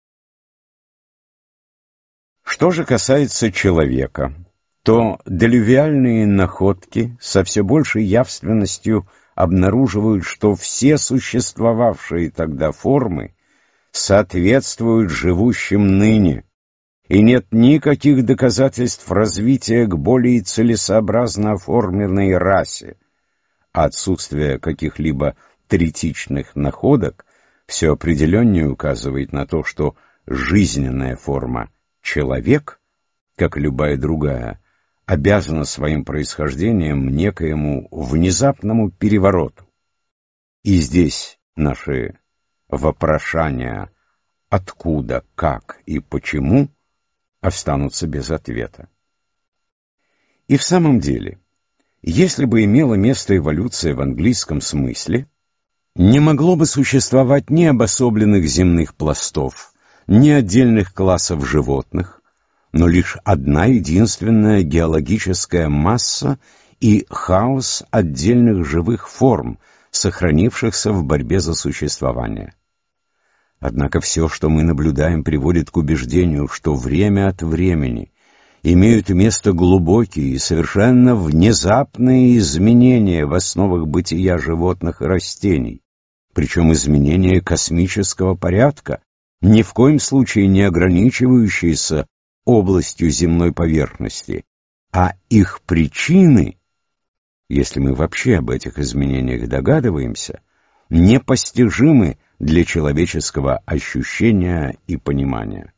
[SPEAKER 1] Что же касается человека, то делювиальные находки со все большей явственностью обнаруживают, что все существовавшие тогда формы соответствуют живущим ныне, и нет никаких доказательств развития к более целесообразно оформленной расе. Отсутствие каких-либо третичных находок все определеннее указывает на то, что жизненная форма человек, как и любая другая, обязана своим происхождением некоему внезапному перевороту. И здесь наши вопрошания «откуда», «как» и «почему» останутся без ответа. И в самом деле, если бы имела место эволюция в английском смысле, не могло бы существовать ни обособленных земных пластов, ни отдельных классов животных, но лишь одна единственная геологическая масса и хаос отдельных живых форм, сохранившихся в борьбе за существование. Однако все, что мы наблюдаем, приводит к убеждению, что время от времени имеют место глубокие и совершенно внезапные изменения в основах бытия животных и растений, причем изменения космического порядка, ни в коем случае не ограничивающиеся областью земной поверхности, а их причины, если мы вообще об этих изменениях догадываемся, непостижимы для человеческого ощущения и понимания.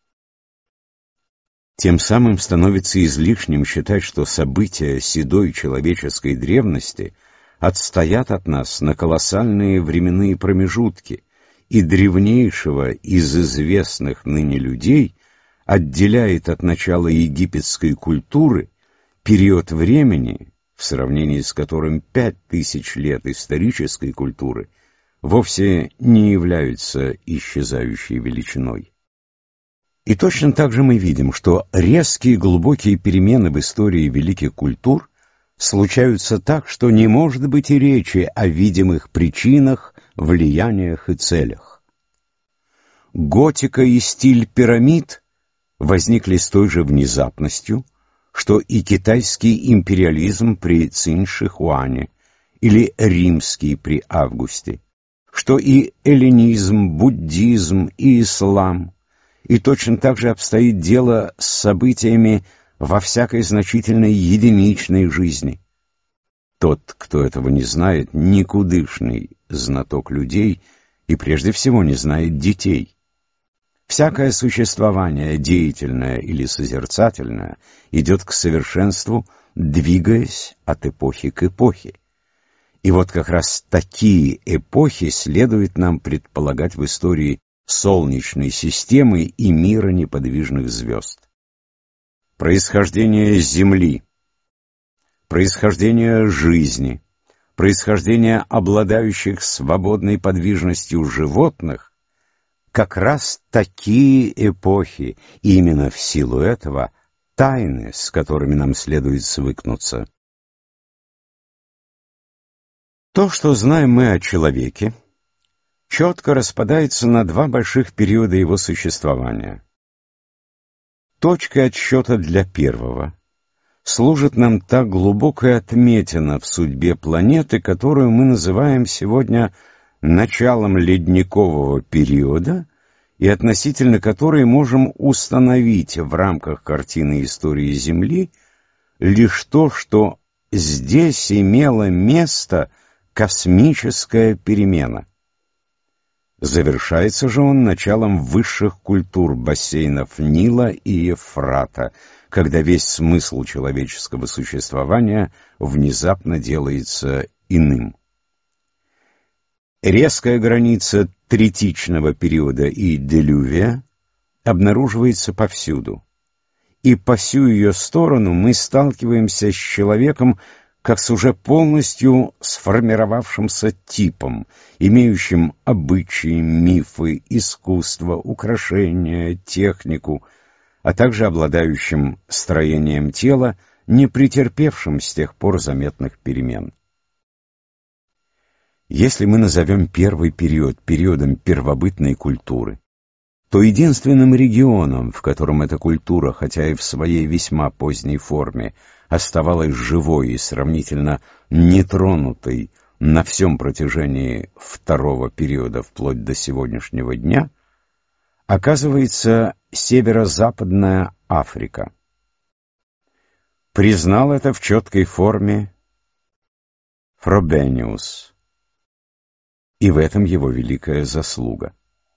[SPEAKER 1] Тем самым становится излишним считать, что события седой человеческой древности отстоят от нас на колоссальные временные промежутки, и древнейшего из известных ныне людей отделяет от начала египетской культуры период времени, в сравнении с которым пять тысяч лет исторической культуры вовсе не являются исчезающей величиной. И точно так же мы видим, что резкие глубокие перемены в истории великих культур случаются так, что не может быть и речи о видимых причинах, влияниях и целях. Готика и стиль пирамид возникли с той же внезапностью, что и китайский империализм при Цинь-Шихуане или римский при Августе, что и эллинизм, буддизм и ислам, и точно так же обстоит дело с событиями во всякой значительной единичной жизни. Тот, кто этого не знает, никудышный знаток людей и прежде всего не знает детей. Всякое существование, деятельное или созерцательное, идет к совершенству, двигаясь от эпохи к эпохе. И вот как раз такие эпохи следует нам предполагать в истории Солнечной системы и мира неподвижных звезд. Происхождение Земли, происхождение жизни, происхождение обладающих свободной подвижностью животных — как раз такие эпохи, и именно в силу этого тайны, с которыми нам следует свыкнуться. То, что знаем мы о человеке, четко распадается на два больших периода его существования. Точкой отсчета для первого служит нам та глубокая отметина в судьбе планеты, которую мы называем сегодня началом ледникового периода, и относительно которой можем установить в рамках картины истории Земли лишь то, что здесь имела место космическая перемена. Завершается же он началом высших культур бассейнов Нила и Ефрата, когда весь смысл человеческого существования внезапно делается иным. Резкая граница третичного периода и делювия обнаруживается повсюду, и по всю ее сторону мы сталкиваемся с человеком как с уже полностью сформировавшимся типом, имеющим обычаи, мифы, искусство, украшения, технику, а также обладающим строением тела, не претерпевшим с тех пор заметных перемен. Если мы назовем первый период периодом первобытной культуры, то единственным регионом, в котором эта культура, хотя и в своей весьма поздней форме, оставалась живой и сравнительно нетронутой на всем протяжении второго периода вплоть до сегодняшнего дня, оказывается северо-западная Африка. Признал это в четкой форме Фробениус, и в этом его великая заслуга.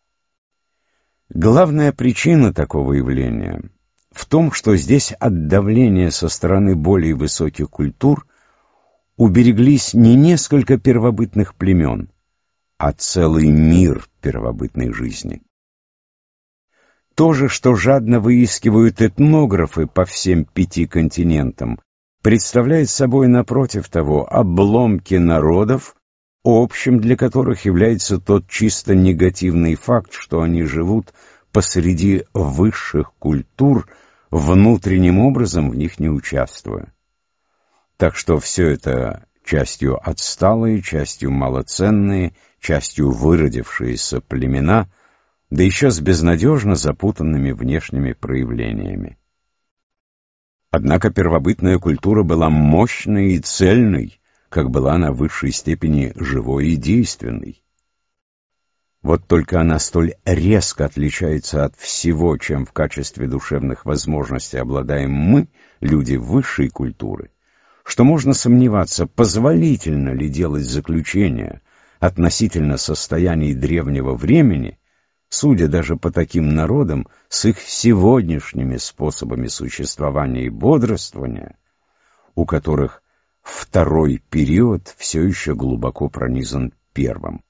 [SPEAKER 1] Главная причина такого явления в том, что здесь от давления со стороны более высоких культур убереглись не несколько первобытных племен, а целый мир первобытной жизни. То же, что жадно выискивают этнографы по всем пяти континентам, представляет собой, напротив того, обломки народов, общим для которых является тот чисто негативный факт, что они живут посреди высших культур, внутренним образом в них не участвуя. Так что все это частью отсталые, частью малоценные, частью выродившиеся племена, да еще с безнадежно запутанными внешними проявлениями. Однако первобытная культура была мощной и цельной, как была она в высшей степени живой и действенной. Вот только она столь резко отличается от всего, чем в качестве душевных возможностей обладаем мы, люди высшей культуры, что можно сомневаться, позволительно ли делать заключение относительно состояний древнего времени, судя даже по таким народам с их сегодняшними способами существования и бодрствования, у которых второй период все еще глубоко пронизан первым.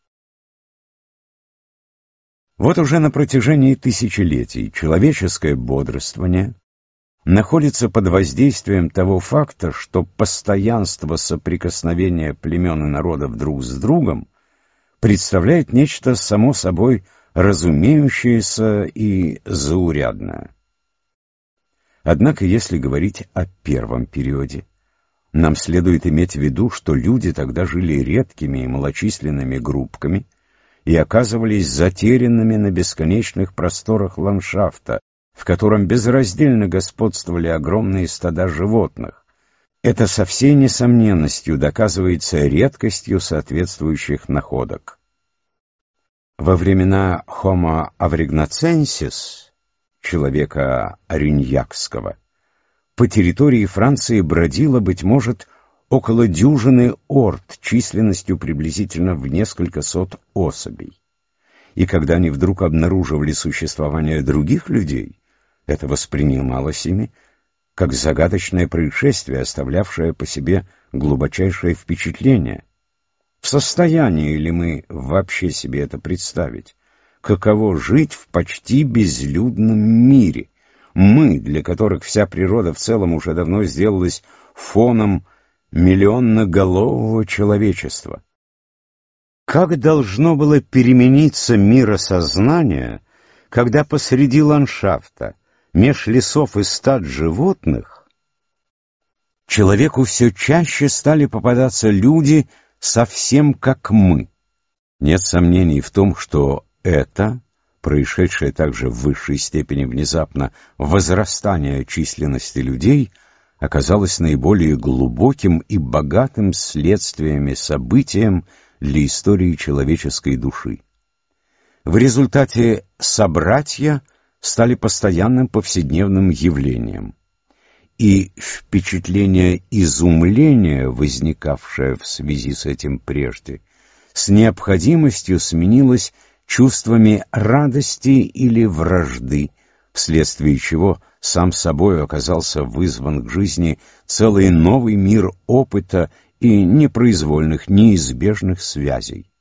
[SPEAKER 1] Вот уже на протяжении тысячелетий человеческое бодрствование находится под воздействием того факта, что постоянство соприкосновения племен и народов друг с другом представляет нечто само собой разумеющееся и заурядное. Однако, если говорить о первом периоде, Нам следует иметь в виду, что люди тогда жили редкими и малочисленными группками и оказывались затерянными на бесконечных просторах ландшафта, в котором безраздельно господствовали огромные стада животных. Это со всей несомненностью доказывается редкостью соответствующих находок. Во времена Homo avrignacensis, человека ариньякского, по территории Франции бродило, быть может, около дюжины орд численностью приблизительно в несколько сот особей. И когда они вдруг обнаруживали существование других людей, это воспринималось ими как загадочное происшествие, оставлявшее по себе глубочайшее впечатление. В состоянии ли мы вообще себе это представить? Каково жить в почти безлюдном мире? Мы, для которых вся природа в целом уже давно сделалась фоном миллионноголового человечества. Как должно было перемениться миросознание, когда посреди ландшафта, меж лесов и стад животных, человеку все чаще стали попадаться люди совсем как мы. Нет сомнений в том, что это, происшедшее также в высшей степени внезапно, возрастание численности людей, оказалось наиболее глубоким и богатым следствиями событием для истории человеческой души. В результате собратья стали постоянным повседневным явлением, и впечатление изумления, возникавшее в связи с этим прежде, с необходимостью сменилось чувствами радости или вражды, вследствие чего сам собой оказался вызван к жизни целый новый мир опыта и непроизвольных, неизбежных связей.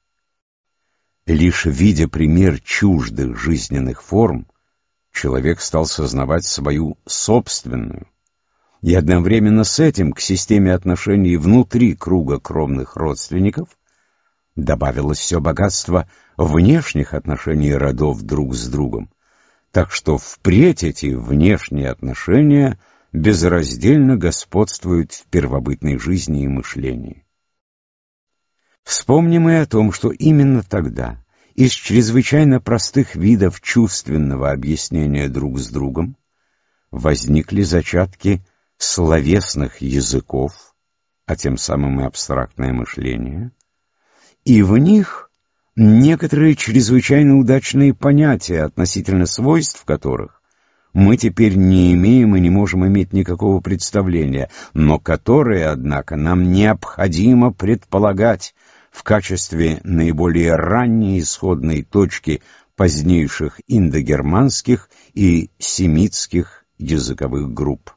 [SPEAKER 1] Лишь видя пример чуждых жизненных форм, человек стал сознавать свою собственную, и одновременно с этим к системе отношений внутри круга кровных родственников добавилось все богатство внешних отношений родов друг с другом, так что впредь эти внешние отношения безраздельно господствуют в первобытной жизни и мышлении. Вспомним и о том, что именно тогда из чрезвычайно простых видов чувственного объяснения друг с другом возникли зачатки словесных языков, а тем самым и абстрактное мышление, и в них некоторые чрезвычайно удачные понятия, относительно свойств которых мы теперь не имеем и не можем иметь никакого представления, но которые, однако, нам необходимо предполагать в качестве наиболее ранней исходной точки позднейших индогерманских и семитских языковых групп.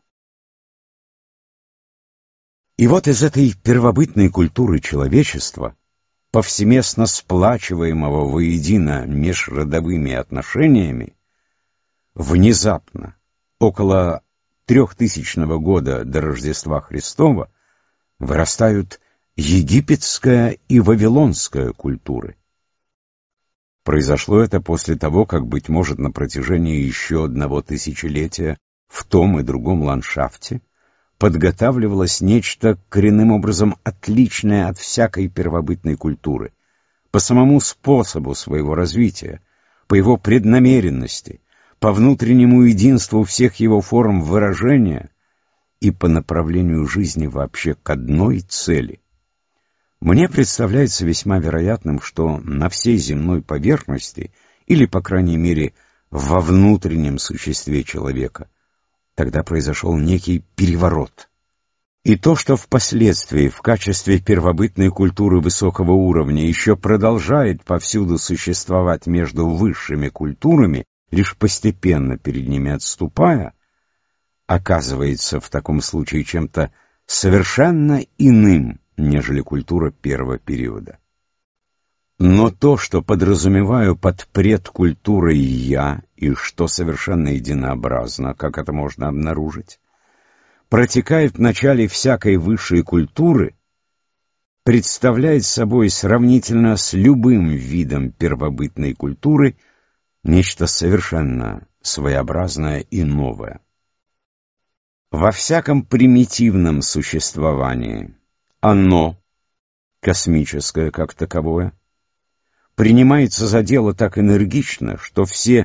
[SPEAKER 1] И вот из этой первобытной культуры человечества, повсеместно сплачиваемого воедино межродовыми отношениями, внезапно, около трехтысячного года до Рождества Христова, вырастают египетская и вавилонская культуры. Произошло это после того, как, быть может, на протяжении еще одного тысячелетия в том и другом ландшафте подготавливалось нечто коренным образом отличное от всякой первобытной культуры, по самому способу своего развития, по его преднамеренности, по внутреннему единству всех его форм выражения и по направлению жизни вообще к одной цели. Мне представляется весьма вероятным, что на всей земной поверхности, или, по крайней мере, во внутреннем существе человека, тогда произошел некий переворот. И то, что впоследствии в качестве первобытной культуры высокого уровня еще продолжает повсюду существовать между высшими культурами, лишь постепенно перед ними отступая, оказывается в таком случае чем-то совершенно иным, нежели культура первого периода. Но то, что подразумеваю под предкультурой «я», и что совершенно единообразно, как это можно обнаружить, протекает в начале всякой высшей культуры, представляет собой сравнительно с любым видом первобытной культуры нечто совершенно своеобразное и новое. Во всяком примитивном существовании оно, космическое как таковое, принимается за дело так энергично, что все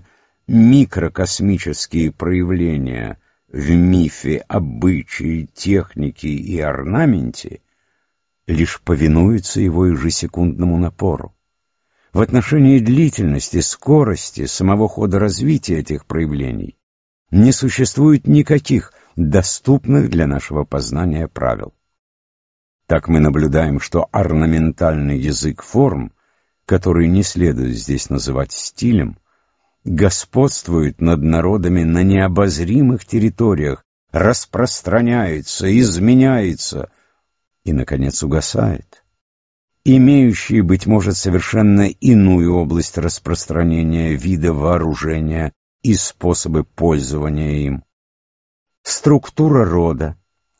[SPEAKER 1] микрокосмические проявления в мифе, обычае, технике и орнаменте лишь повинуются его ежесекундному напору. В отношении длительности, скорости, самого хода развития этих проявлений не существует никаких доступных для нашего познания правил. Так мы наблюдаем, что орнаментальный язык форм, который не следует здесь называть стилем, господствует над народами на необозримых территориях, распространяется, изменяется и, наконец, угасает, имеющие, быть может, совершенно иную область распространения вида вооружения и способы пользования им. Структура рода,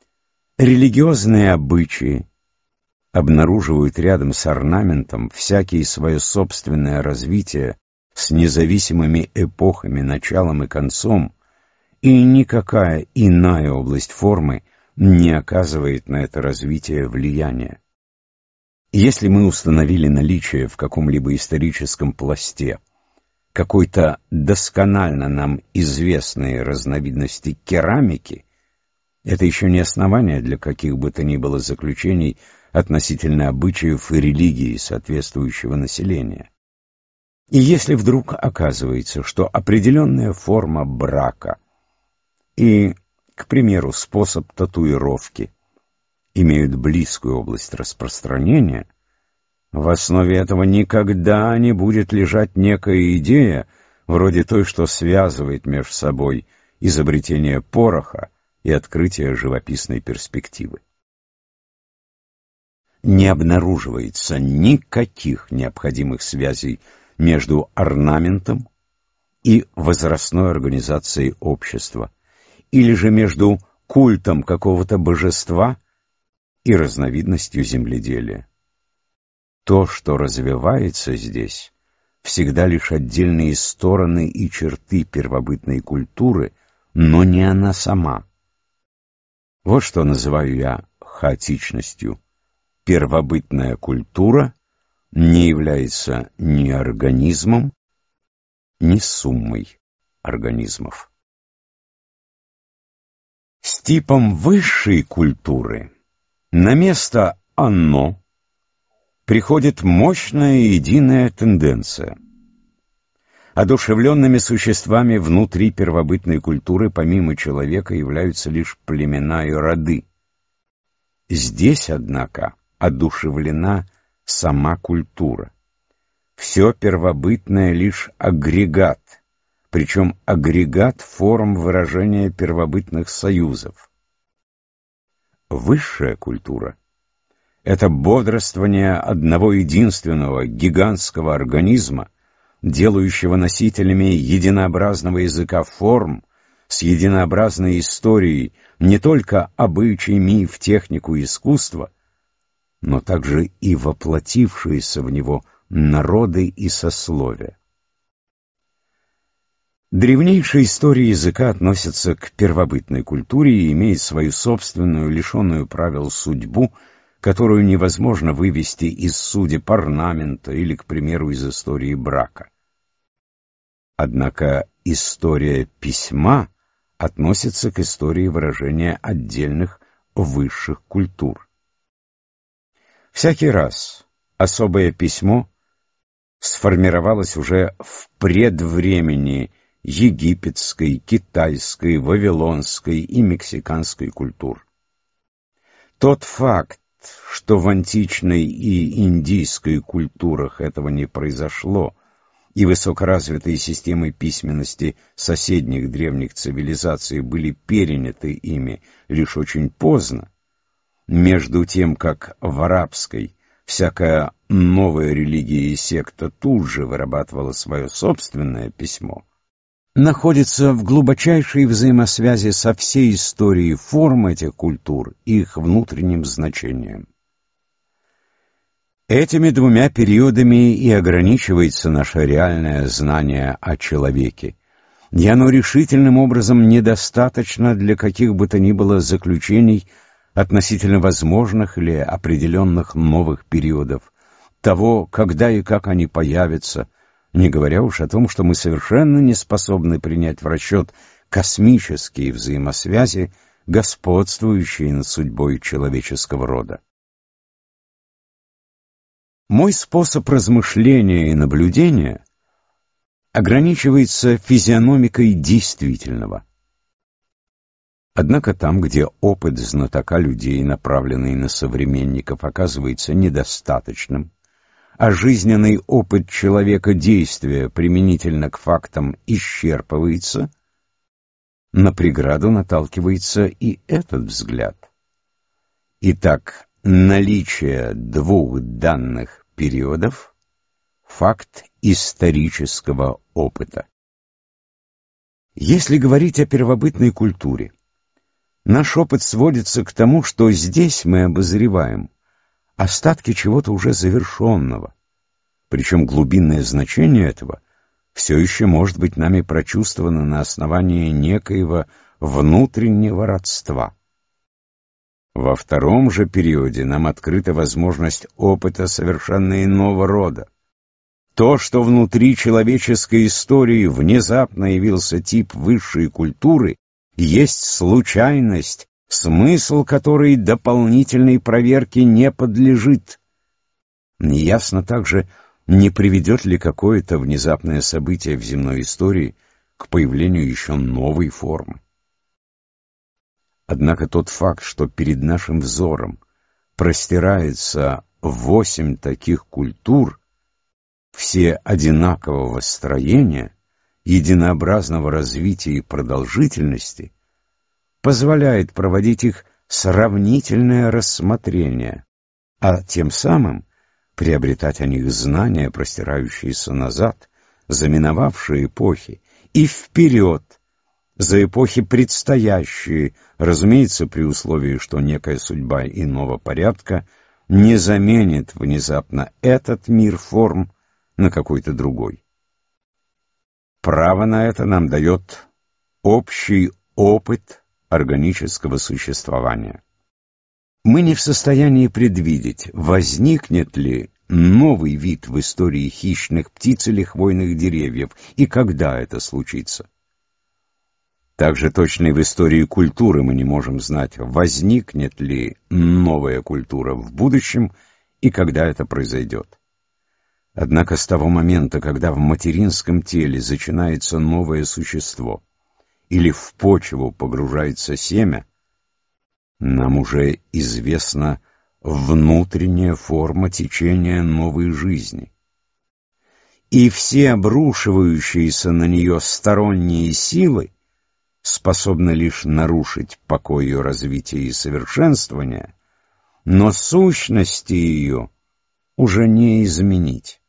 [SPEAKER 1] религиозные обычаи обнаруживают рядом с орнаментом всякие свое собственное развитие с независимыми эпохами, началом и концом, и никакая иная область формы не оказывает на это развитие влияния. Если мы установили наличие в каком-либо историческом пласте какой-то досконально нам известной разновидности керамики, это еще не основание для каких бы то ни было заключений относительно обычаев и религии соответствующего населения. И если вдруг оказывается, что определенная форма брака и, к примеру, способ татуировки имеют близкую область распространения, в основе этого никогда не будет лежать некая идея, вроде той, что связывает между собой изобретение пороха и открытие живописной перспективы. Не обнаруживается никаких необходимых связей между орнаментом и возрастной организацией общества, или же между культом какого-то божества и разновидностью земледелия. То, что развивается здесь, всегда лишь отдельные стороны и черты первобытной культуры, но не она сама. Вот что называю я хаотичностью. Первобытная культура не является ни организмом, ни суммой организмов. С типом высшей культуры на место «оно» приходит мощная единая тенденция. Одушевленными существами внутри первобытной культуры помимо человека являются лишь племена и роды. Здесь, однако, одушевлена сама культура. Все первобытное лишь агрегат, причем агрегат форм выражения первобытных союзов. Высшая культура — это бодрствование одного единственного гигантского организма, делающего носителями единообразного языка форм, с единообразной историей не только обычай, миф, технику и искусство, но также и воплотившиеся в него народы и сословия. Древнейшая история языка относится к первобытной культуре и имеет свою собственную, лишенную правил судьбу, которую невозможно вывести из судеб орнамента или, к примеру, из истории брака. Однако история письма относится к истории выражения отдельных высших культур. Всякий раз особое письмо сформировалось уже в предвремени египетской, китайской, вавилонской и мексиканской культур. Тот факт, что в античной и индийской культурах этого не произошло, и высокоразвитые системы письменности соседних древних цивилизаций были переняты ими лишь очень поздно, между тем, как в арабской всякая новая религия и секта тут же вырабатывала свое собственное письмо, находится в глубочайшей взаимосвязи со всей историей форм этих культур и их внутренним значением. Этими двумя периодами и ограничивается наше реальное знание о человеке, и оно решительным образом недостаточно для каких бы то ни было заключений относительно возможных или определенных новых периодов, того, когда и как они появятся, не говоря уж о том, что мы совершенно не способны принять в расчет космические взаимосвязи, господствующие над судьбой человеческого рода. Мой способ размышления и наблюдения ограничивается физиономикой действительного. Однако там, где опыт знатока людей, направленный на современников, оказывается недостаточным, а жизненный опыт человека действия применительно к фактам исчерпывается, на преграду наталкивается и этот взгляд. Итак, наличие двух данных периодов — факт исторического опыта. Если говорить о первобытной культуре, наш опыт сводится к тому, что здесь мы обозреваем остатки чего-то уже завершенного, причем глубинное значение этого все еще может быть нами прочувствовано на основании некоего внутреннего родства. Во втором же периоде нам открыта возможность опыта совершенно иного рода. То, что внутри человеческой истории внезапно явился тип высшей культуры, есть случайность, смысл которой дополнительной проверке не подлежит. Неясно также, не приведет ли какое-то внезапное событие в земной истории к появлению еще новой формы. Однако тот факт, что перед нашим взором простирается восемь таких культур, все одинакового строения, единообразного развития и продолжительности, позволяет проводить их сравнительное рассмотрение, а тем самым приобретать о них знания, простирающиеся назад, за миновавшие эпохи, и вперед, за эпохи предстоящие, разумеется, при условии, что некая судьба иного порядка не заменит внезапно этот мир форм на какой-то другой. Право на это нам дает общий опыт органического существования. Мы не в состоянии предвидеть, возникнет ли новый вид в истории хищных птиц или хвойных деревьев, и когда это случится. Также точно и в истории культуры мы не можем знать, возникнет ли новая культура в будущем и когда это произойдет. Однако с того момента, когда в материнском теле зачинается новое существо или в почву погружается семя, нам уже известна внутренняя форма течения новой жизни. И все обрушивающиеся на нее сторонние силы способны лишь нарушить покой ее развития и совершенствования, но сущности ее уже не изменить.